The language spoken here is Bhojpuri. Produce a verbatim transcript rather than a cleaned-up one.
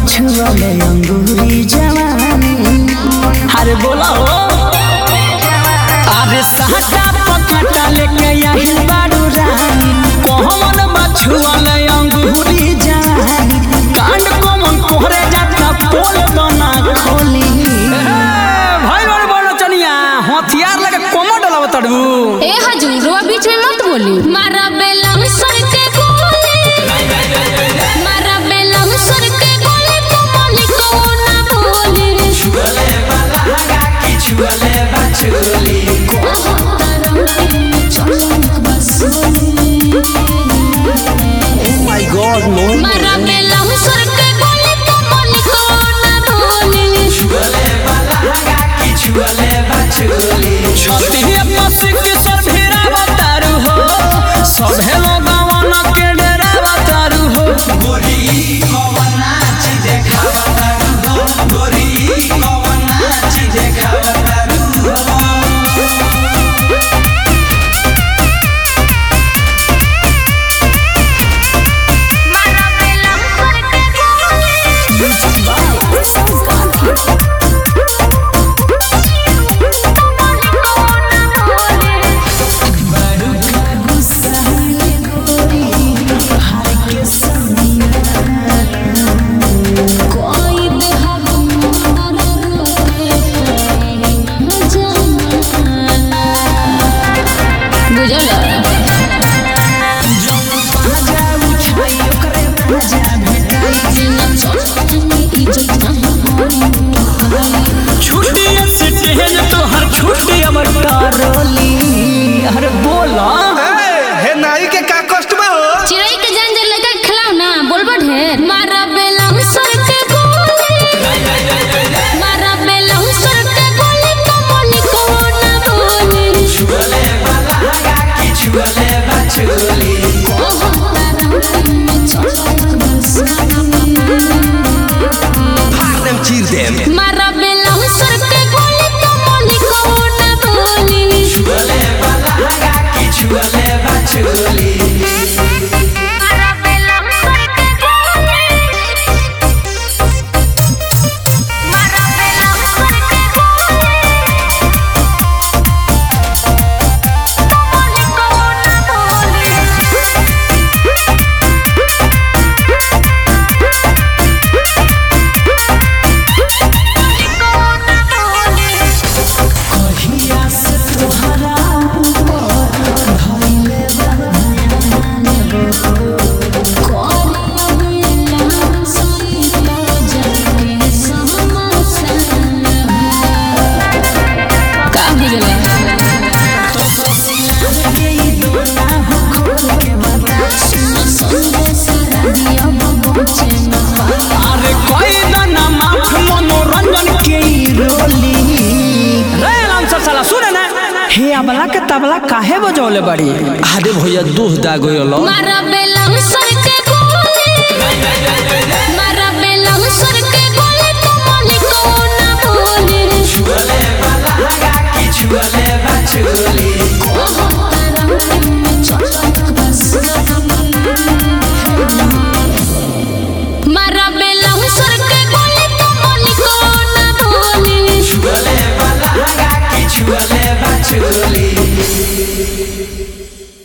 बछुआले अंगूरी जवानी। अरे बोला हो अरे सहटा पकटा लेके यही बारू रानी कोहमन बछुआले अंगूरी जवानी। कांड कोमन कोहरे जाता पोल बना खोली भाई बड़ बड़ चनिया हथियार लगे कोमो डलाव तड़ू। ए हजूर रो बीच में मत बोली। मारा बेला सर के गोली मारा बेला सर के गोली कोमली को ना बोली। छुअले वाला हगा की छुअले बछुली को तरम के चलक बसोली। ओ माय गॉड नो मारा बेला सर के गोली कोमली को ना बोली। छुअले वाला हगा की छुअले बछुली। छतिया पसी के सर भेरा बतारू हो सभे लोगवन के डेरा बतारू हो। गोरी कवना चीज देखा बतारू हो गोरी कवना चीज देखा बतारू हो। मारा बेला सर के गोली छुट्टी अमर तारोली। अरे बोला हे नाई के का कष्ट बा हो? चिड़ै के जान जे लगा खिलाओ ना बोलबा ढेर। मारा बेला सर के गोली मारा बेला सर के गोली कोमली को ना बोली। छुअले वाला हगा की छुअले बछुली ओहो तरम में चलक बसोली। फाड़ देम चीर देम। मारा बेला सर के गोली कोमली को ना बोली। छुअले वाला हगा की छुअले बछुली। मारा बेला सर के गोली मारा बेला सर के गोली कोमली को ना बोली। कहिया से तोहरा ऊपर धइले अरे कोई ना माफ मनोरंजन के रोली। रे आंसर साला सुने ना हे अबला के तबला काहे बजौले बड़ी। अरे भैया दूध दा गयो मारा